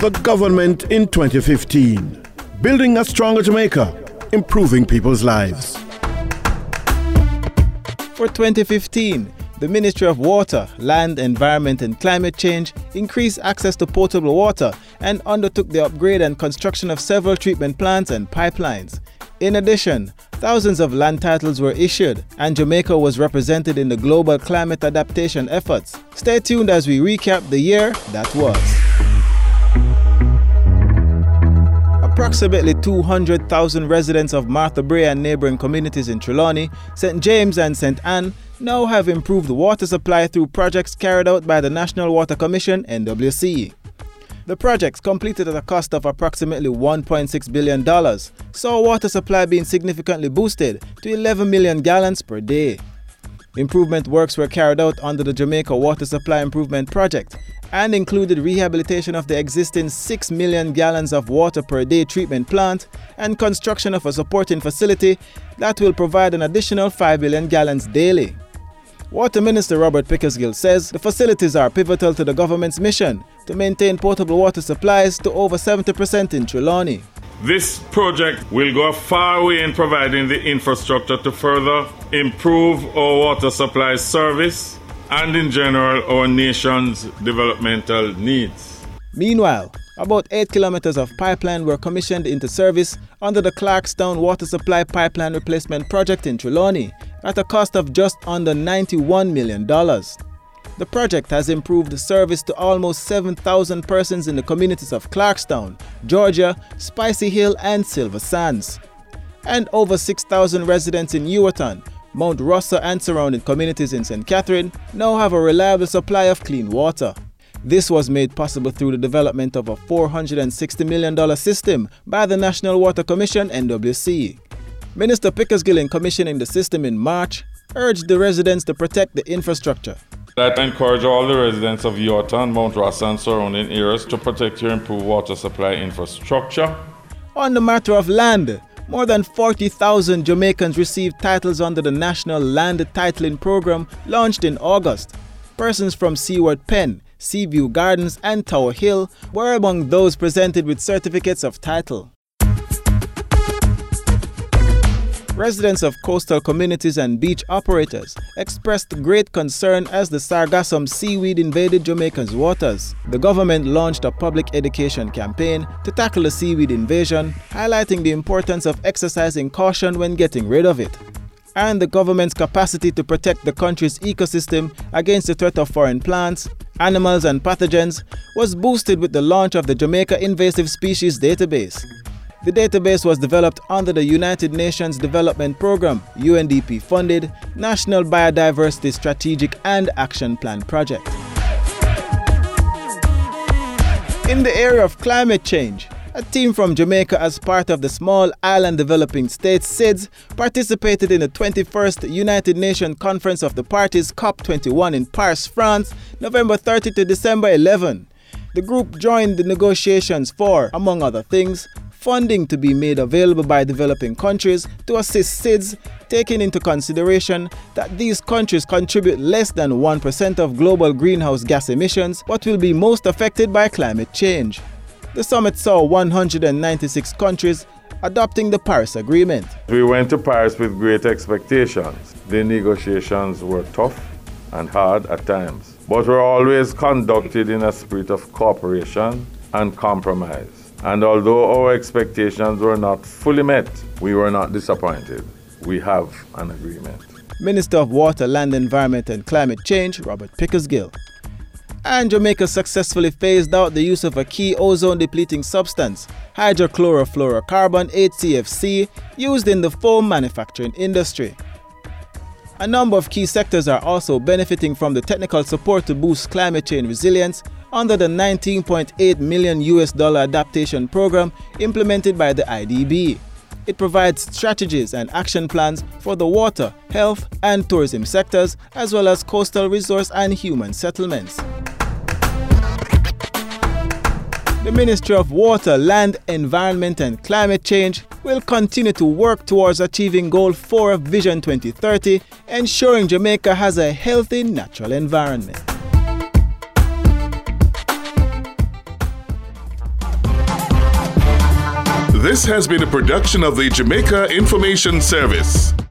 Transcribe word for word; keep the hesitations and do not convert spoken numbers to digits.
The government in twenty fifteen. Building a stronger Jamaica, improving people's lives. For twenty fifteen, the Ministry of Water, Land, Environment and Climate Change increased access to potable water and undertook the upgrade and construction of several treatment plants and pipelines. In addition, thousands of land titles were issued and Jamaica was represented in the global climate adaptation efforts. Stay tuned as we recap the year that was. Approximately two hundred thousand residents of Martha Brae and neighboring communities in Trelawney, Saint James and Saint Anne now have improved water supply through projects carried out by the National Water Commission N W C. The projects, completed at a cost of approximately one point six billion dollars, saw water supply being significantly boosted to eleven million gallons per day. Improvement works were carried out under the Jamaica Water Supply Improvement Project and included rehabilitation of the existing six million gallons of water per day treatment plant and construction of a supporting facility that will provide an additional five million gallons daily. Water Minister Robert Pickersgill says the facilities are pivotal to the government's mission to maintain potable water supplies to over seventy percent in Trelawney. This project will go a far way in providing the infrastructure to further improve our water supply service and in general our nation's developmental needs. Meanwhile, about eight kilometers of pipeline were commissioned into service under the Clarkstown Water Supply Pipeline Replacement Project in Trelawney at a cost of just under ninety-one million dollars. The project has improved service to almost seven thousand persons in the communities of Clarkstown, Georgia, Spicy Hill and Silver Sands. And over six thousand residents in Ewerton, Mount Rossa and surrounding communities in Saint Catherine now have a reliable supply of clean water. This was made possible through the development of a four hundred sixty million dollars system by the National Water Commission N W C. Minister Pickersgill, in commissioning the system in March, urged the residents to protect the infrastructure. I encourage all the residents of Ewerton, Mount Rossa and surrounding areas to protect your improved water supply infrastructure. On the matter of land, more than forty thousand Jamaicans received titles under the National Land Titling Program launched in August. Persons from Seaward Pen, Seaview Gardens and Tower Hill were among those presented with certificates of title. Residents of coastal communities and beach operators expressed great concern as the sargassum seaweed invaded Jamaica's waters. The government launched a public education campaign to tackle the seaweed invasion, highlighting the importance of exercising caution when getting rid of it. And the government's capacity to protect the country's ecosystem against the threat of foreign plants, animals and pathogens was boosted with the launch of the Jamaica Invasive Species Database. The database was developed under the United Nations Development Programme, U N D P-funded National Biodiversity Strategic and Action Plan project. In the area of climate change, a team from Jamaica as part of the Small Island Developing States S I D S participated in the twenty-first United Nations Conference of the Parties COP twenty-one in Paris, France, November thirtieth to December eleventh. The group joined the negotiations for, among other things, funding to be made available by developing countries to assist S I D S, taking into consideration that these countries contribute less than one percent of global greenhouse gas emissions but will be most affected by climate change. The summit saw one hundred ninety-six countries adopting the Paris Agreement. We went to Paris with great expectations. The negotiations were tough and hard at times, but were always conducted in a spirit of cooperation and compromise. And although our expectations were not fully met, we were not disappointed. We have an agreement. Minister of Water, Land, Environment and Climate Change, Robert Pickersgill. And Jamaica successfully phased out the use of a key ozone-depleting substance, hydrochlorofluorocarbon, H C F C, used in the foam manufacturing industry. A number of key sectors are also benefiting from the technical support to boost climate change resilience under the nineteen point eight million U S dollar adaptation program implemented by the I D B. It provides strategies and action plans for the water, health and tourism sectors, as well as coastal resource and human settlements. The Ministry of Water, Land, Environment and Climate Change will continue to work towards achieving Goal four of Vision twenty thirty, ensuring Jamaica has a healthy natural environment. This has been a production of the Jamaica Information Service.